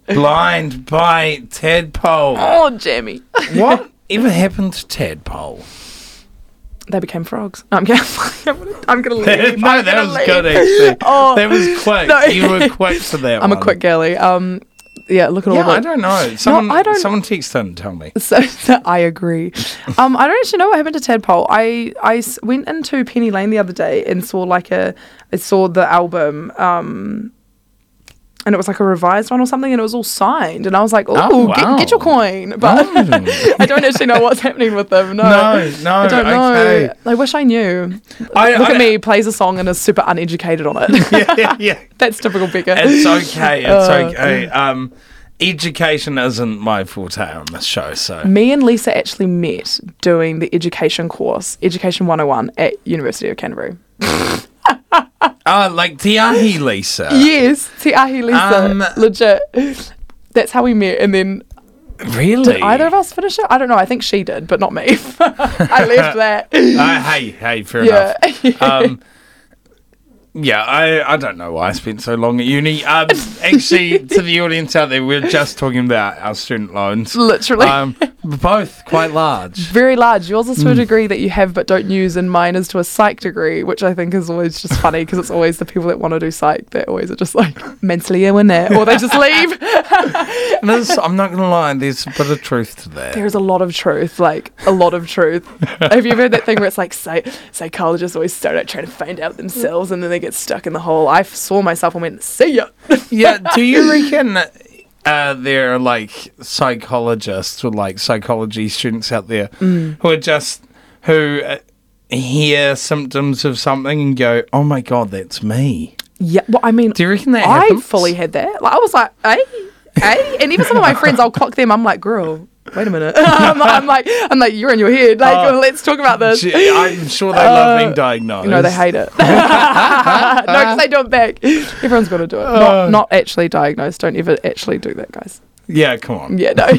Blind by Tadpole. Oh, Jamie. What ever happened to Tadpole? They became frogs. No, I'm kidding. I'm going to leave. No, that was good, actually. Oh, that was quick. No. You were quick to that I'm one. a quick girly. Yeah, look at all Yeah, the... I don't know. Someone, I don't... someone text in and tell me. So I agree. I don't actually know what happened to Tadpole. I went into Penny Lane the other day and saw I saw the album, and it was like a revised one or something, and it was all signed, and I was like, "Oh, wow. get your coin!" But I don't actually know what's happening with them. No, I don't know. Okay. I wish I knew. Look at me, plays a song and is super uneducated on it. Yeah. That's typical Becca. It's okay. It's okay. Education isn't my forte on this show, so. Me and Lisa actually met doing the education course, Education 101, at University of Canterbury. Like Te Ahi Lisa. Yes, Te Ahi Lisa. Legit. That's how we met. And then, Really? did either of us finish it? I don't know. I think she did, but not me. I left that. Hey, fair enough. Yeah, I don't know why I spent so long at uni. Actually, to the audience out there, we're just talking about our student loans. Literally. Both quite large. Very large. Yours is to a degree that you have but don't use, and mine is to a psych degree, which I think is always just funny because it's always the people that want to do psych that always are just like mentally ill in there, or they just leave. I'm not going to lie, there's a bit of truth to that. There's a lot of truth, like a lot of truth. Have you ever heard that thing where it's like psychologists always start out trying to find out themselves and then they get stuck in the hole? I saw myself and went, see ya. Yeah, do you reckon there are like psychologists or like psychology students out there who hear symptoms of something and go, oh my God, that's me? Yeah, well, I mean, do you reckon that happens? I fully had that. Like, I was like, hey. And even some of my friends, I'll clock them. I'm like, girl, wait a minute. I'm like, you're in your head. Like, let's talk about this. I'm sure they love being diagnosed. No, they hate it. No, because they do it back. Everyone's got to do it. Not actually diagnosed. Don't ever actually do that, guys. Yeah, come on. Yeah, no.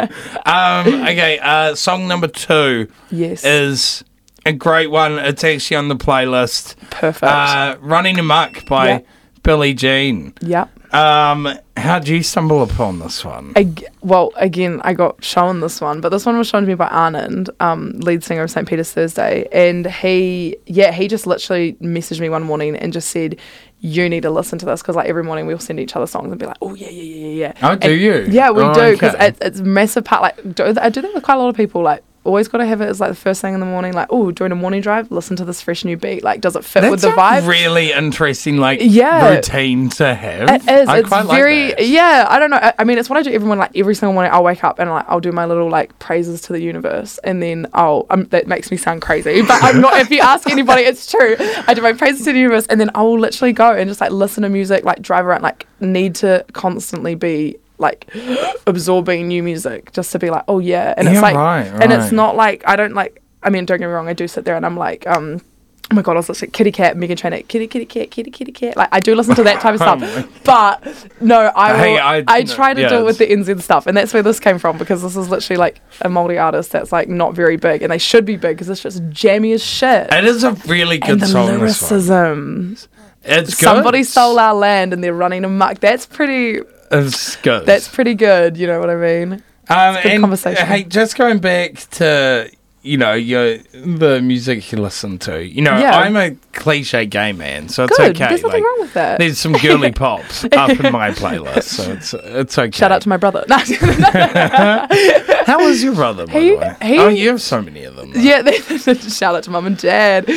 Okay, song number 2 is a great one. It's actually on the playlist. Perfect. Running Amok by Billie Jean. Yep. How did you stumble upon this one? Well, again, I got shown this one, but this one was shown to me by Anand, lead singer of St. Peter's Thursday, and he just literally messaged me one morning and just said, you need to listen to this, because like every morning we'll send each other songs and be like, oh yeah. Oh, do you? Yeah, we do, because it's a massive part. Like, I do that with quite a lot of people. Like, always got to have it as like the first thing in the morning. Like, oh, during a morning drive, listen to this fresh new beat. Like, does it fit with the vibe? That's really interesting, like routine to have. It is. I it's quite very like that. Yeah. I don't know. I mean, it's what I do every morning. Like every single morning, I'll wake up and like I'll do my little like praises to the universe, and then that makes me sound crazy, but I'm not. If you ask anybody, it's true. I do my praises to the universe, and then I will literally go and just like listen to music, like drive around, like need to constantly be like absorbing new music just to be like, oh yeah. And it's like, right. And it's not like, I don't like, I mean, don't get me wrong, I do sit there and I'm like, oh my God, I was listening to Kitty Cat, Meghan Trainor, Kitty Cat. Like, I do listen to that type of stuff. But, no, I try to do it with the NZ stuff. And that's where this came from, because this is literally, like, a multi-artist that's, like, not very big. And they should be big, because it's just jammy as shit. It is a really good song. And the lyricism. It's good. Somebody stole our land and they're running amok. That's pretty... It's good. That's pretty good, you know what I mean? It's a good conversation. Hey, just going back to, the music you listen to. I'm a cliche gay man, so it's good. okay. There's nothing wrong with that. There's some girly pops up in my playlist, so it's okay. Shout out to my brother. How is your brother, by the way? You have so many of them. Though. Yeah, shout out to mum and dad.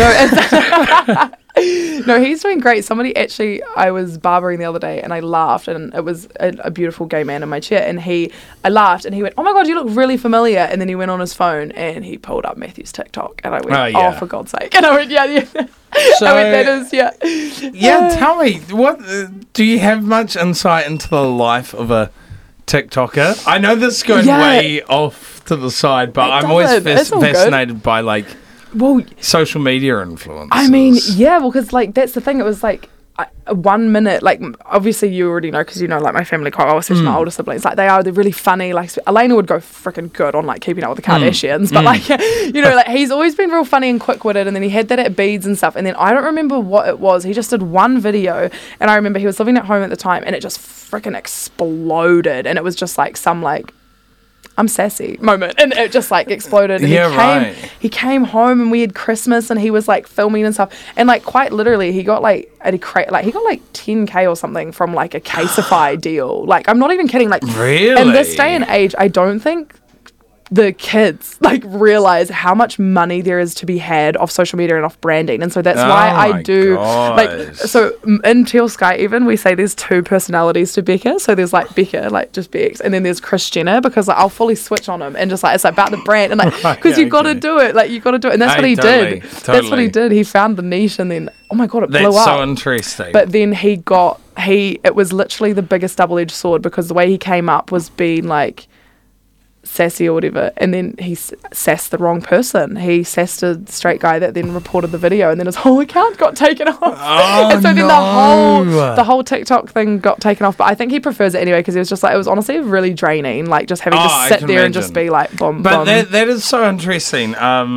No, he's doing great. I was barbering the other day and I laughed, and it was a beautiful gay man in my chair, and I laughed and he went, oh my God, you look really familiar. And then he went on his phone and he pulled up Matthew's TikTok, and I went, oh, for God's sake. And I went, yeah. So, I went, that is, yeah. Yeah, tell me, what do you have much insight into the life of a TikToker? I know this is going way off to the side, but I'm always fascinated by social media influencers. I mean, yeah, well, because like that's the thing. It was like 1 minute, like obviously you already know because you know like my family quite well, especially my older siblings, like they're really funny. Like Elena would go freaking good on like Keeping Up with the Kardashians, but like you know, like he's always been real funny and quick-witted, and then he had that at Beads and stuff, and then I don't remember what it was. He just did one video, and I remember he was living at home at the time, and it just freaking exploded, and it was just like some like I'm sassy moment, and it just like exploded. And he came home, and we had Christmas, and he was like filming and stuff, and like quite literally he got like he got like 10K or something from like a Casetify deal. Like I'm not even kidding. Like really, in this day and age, I don't think the kids like realize how much money there is to be had off social media and off branding, and so that's why I do like so in Teal Sky even we say there's two personalities to Becca. So there's like Becca, like just Bex, and then there's Kris Jenner, because like I'll fully switch on him and just like it's like about the brand, and like because you got to do it, like you got to do it, and that's what he did. That's what he did. He found the niche, and then oh my god, it blew up. That's so interesting. But then it was literally the biggest double-edged sword, because the way he came up was being like sassy or whatever, and then he sassed the wrong person. He sassed a straight guy that then reported the video, and then his whole account got taken off. And so then the whole TikTok thing got taken off. But I think he prefers it anyway, because he was just like, it was honestly really draining, like just having to sit there and just be like boom, but boom. That is so interesting.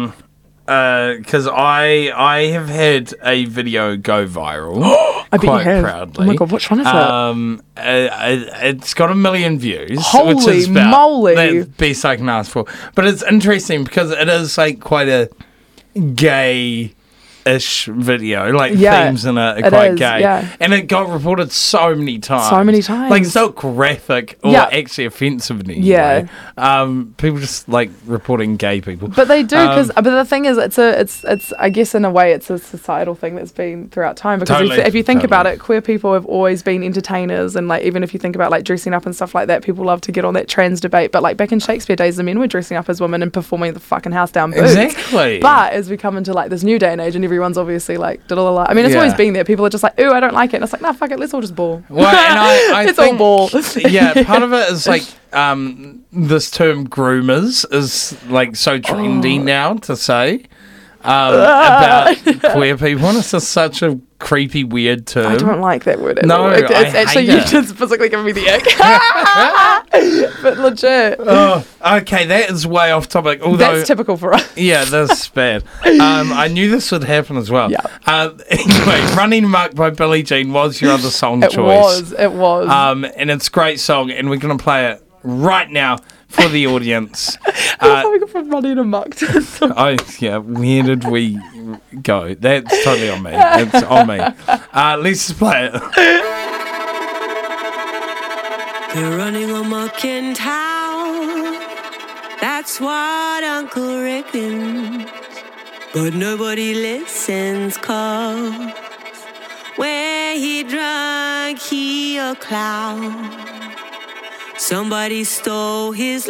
Because I have had a video go viral. I bet you have. Proudly. Oh my god, which one is it? It's got 1 million views. Holy which is moly! The best I can ask for. But it's interesting because it is like quite a gay-ish video. Like themes in it are quite gay. Yeah. And it got reported so many times. Like it's not graphic or actually offensive in any way. People just like reporting gay people. But they do, because but the thing is, it's I guess in a way it's a societal thing that's been throughout time, because if you think about it, queer people have always been entertainers, and like even if you think about like dressing up and stuff like that, people love to get on that trans debate. But like back in Shakespeare days, the men were dressing up as women and performing the fucking house down boots. Exactly. But as we come into like this new day and age, and everyone's obviously like I mean, it's always been there. People are just like, ooh, I don't like it, and it's like, nah, fuck it, let's all just ball. Well, and I it's think, all ball. Yeah, part of it is like this term groomers is like so trendy now to say about queer people, and it's just such a creepy, weird term. I don't like that word at all. It's actually, you just physically giving me the ick. But legit. Oh, okay, that is way off topic. Although that's typical for us. Yeah, that's bad. I knew this would happen as well. Yeah. Anyway, Running Amok by Billie Jean was your other song choice. It was. And it's a great song, and we're going to play it right now for the audience. How we got from Running Amok to where did we go? That's totally on me. It's on me. Let's just play it. They're running amok in town. That's what Uncle reckons. But nobody listens, 'cause when he drunk, he a clown. Somebody stole his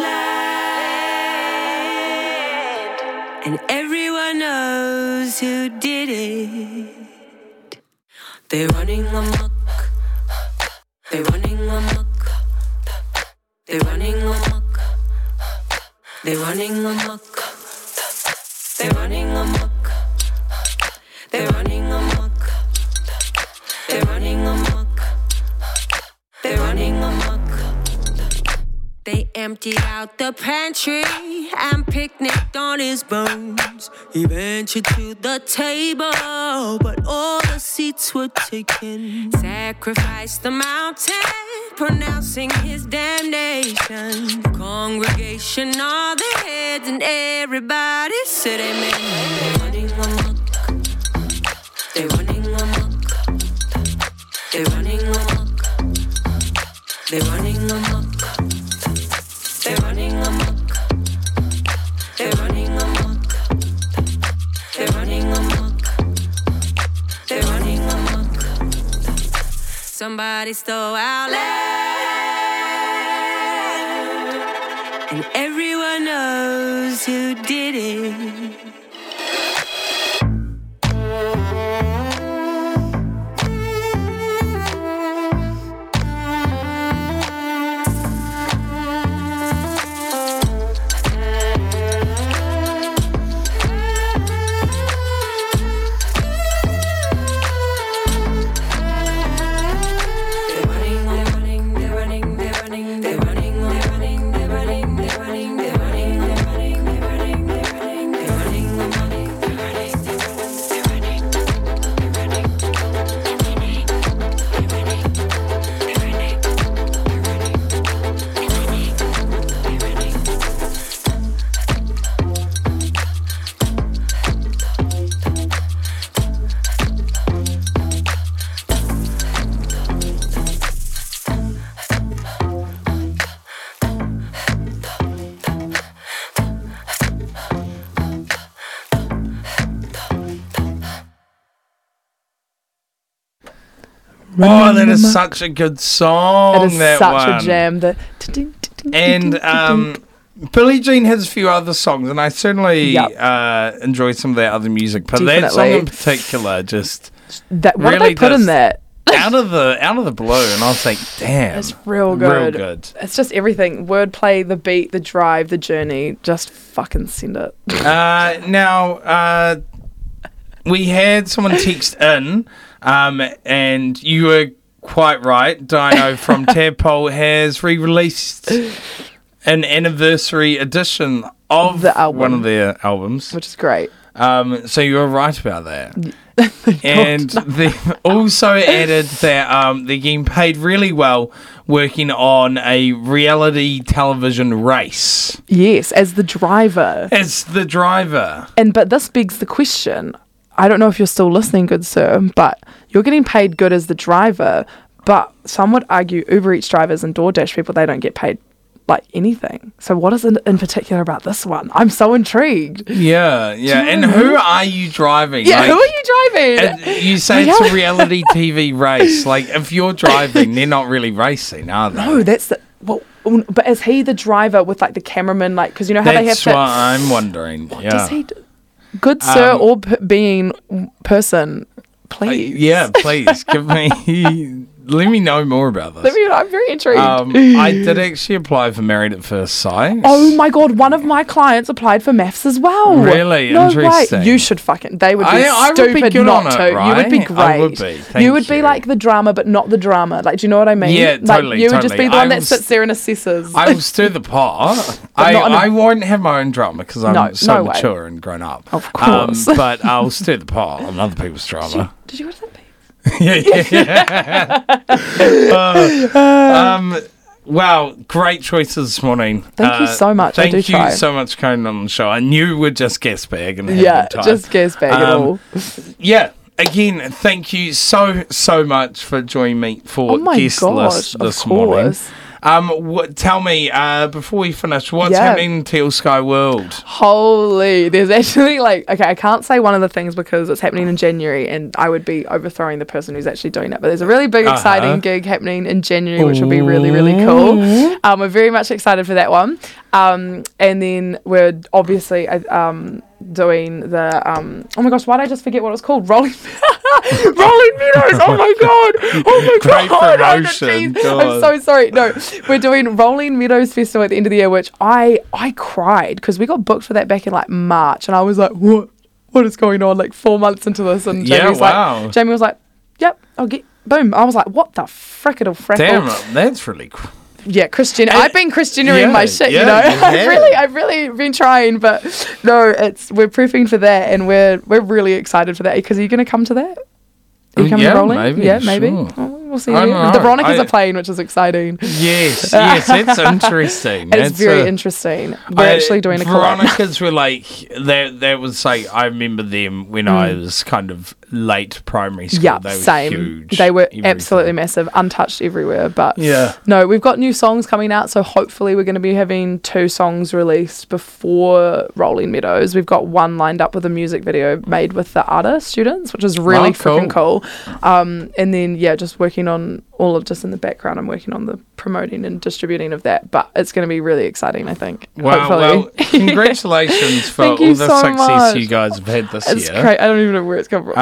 land, and everyone knows who did it. They're running amok. They're running amok. They're running amok. They're running amok. They're running amok. They're running amok. They're running amok. They're running amok. They emptied out the pantry and picnicked on his bones. He ventured to the table, but all the seats were taken. Sacrificed the mountain, pronouncing his damnation. The congregation, all their heads, and everybody said amen. They're running amok. They're running amok. They're running amok. They're running amok. They're running amok. They're running amok. They're running amok. They're running amok. Somebody stole our land, and everyone knows who did it. Oh, that is such a good song. It is that such one. a jam. And Billie Jean has a few other songs, and I certainly Yep. enjoy some of their other music. But that song in Definitely. particular, just What did really they put in does- that? out of the blue, and I was like, damn, It's real good. real good. It's just everything. Wordplay, the beat, the drive, the journey. Just fucking send it. Now, we had someone text in, and you were quite right. Dino from Tadpole has re-released an anniversary edition of The album. one of their albums. Which is great. So you were right about that. And they've also added that they're getting paid really well working on a reality television race Yes, as the driver. as the driver. But this begs the question. I don't know if you're still listening, good sir, but you're getting paid good as the driver, but some would argue Uber Eats drivers and DoorDash people, they don't get paid like anything. So what is it in particular about this one? I'm so intrigued. Yeah. And who are you driving? Yeah, Like, who are you driving? and you say it's a reality TV race. Like, if you're driving, they're not really racing, are they? No, that's the... Well, but is he the driver with like the cameraman? Like, because you know how they have That's to... what I'm wondering. What yeah. does he do? Good sir or being person, please. Yeah, please give me. Let me know more about this. I'm very intrigued. I did actually apply for Married at First Sight. Oh my god, one of my clients applied for maths as well. Really? No Interesting. way. You should fucking... They would be I would be stupid good not on it, to. You would be right? great. I would be. Thank you would be you. like the drama, but not the drama. Like, do you know what I mean? Yeah, like, totally, You would just be totally. the one I that will sits there and assesses. I will stir the pot. But not in a- I won't have my own drama because I'm No, so no way. mature and grown up. Of course. But I'll stir the pot on other people's drama. Did you go to that piece? yeah. Wow, great choices this morning. Thank you so much. I Thank do you try. so much for coming on the show. I knew you would just guess bag and have a Yeah, good time. just guess bag it all. Yeah. Again, thank you so much for joining me for Oh my guest gosh, list of this morning. course. Tell me before we finish, what's Yeah. happening in Teal Sky World? Holy, there's actually okay, I can't say one of the things because it's happening in January and I would be overthrowing the person who's actually doing it. But there's a really big, exciting gig happening in January, which will be really, really cool. We're very much excited for that one. And then we're obviously doing the, oh my gosh, why did I just forget what it was called? Rolling Meadows. Oh my God. Oh my Great God. promotion. I'm God. so sorry. No, we're doing Rolling Meadows Festival at the end of the year, which I cried because we got booked for that back in like March, and I was like, what is going on? Like 4 months into this, and Yeah, wow. Jamie was like, yep, I'll get boom. I was like, what the frickadle frackle? Damn, that's really cool. Yeah, Christian. I've been Christianering my shit, you yeah, know. you have. I've really been trying, but no, we're prepping for that, and we're really excited for that. Because are you going to come to that? Are you coming Yeah, rolling? maybe, Yeah, maybe. sure. Oh, we'll see. I don't know. The Veronicas are playing, which is exciting. Yes, that's interesting. It's That's very interesting. We're actually doing a collab. Veronicas were like that was like I remember them when I was kind of late primary school. Yeah, they were same. huge. They were everything. absolutely massive, untouched everywhere. But Yeah. no, we've got new songs coming out, so hopefully we're going to be having 2 songs released before Rolling Meadows. We've got one lined up with a music video made with the ARTA students, which is really freaking cool. And then just working on all of just in the background. I'm working on the promoting and distributing of that, but it's going to be really exciting, I think. Wow, hopefully. well, congratulations for Thank all you the so success much. you guys have had this It's year. great. I don't even know where it's come from.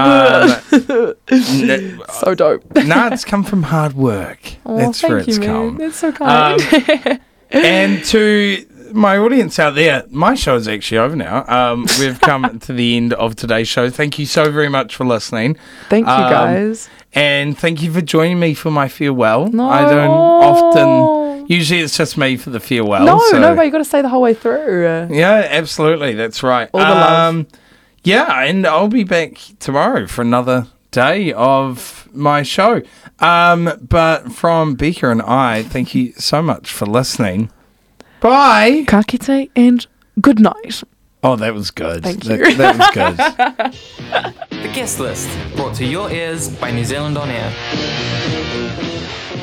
So dope. It's come from hard work. Oh, That's where thank it's you, man. come. That's so kind. And to my audience out there, my show is actually over now. We've come to the end of today's show. Thank you so very much for listening. Thank you, guys. And thank you for joining me for my farewell. No. I don't often... Usually it's just me for the farewell. No, but you got to stay the whole way through. Yeah, absolutely. That's right. All the love. Yeah, and I'll be back tomorrow for another day of my show. But from Becca and I, thank you so much for listening. Bye. Ka kite and good night. Oh, that was good. Thank That you. was good. The Guest List, brought to your ears by New Zealand On Air.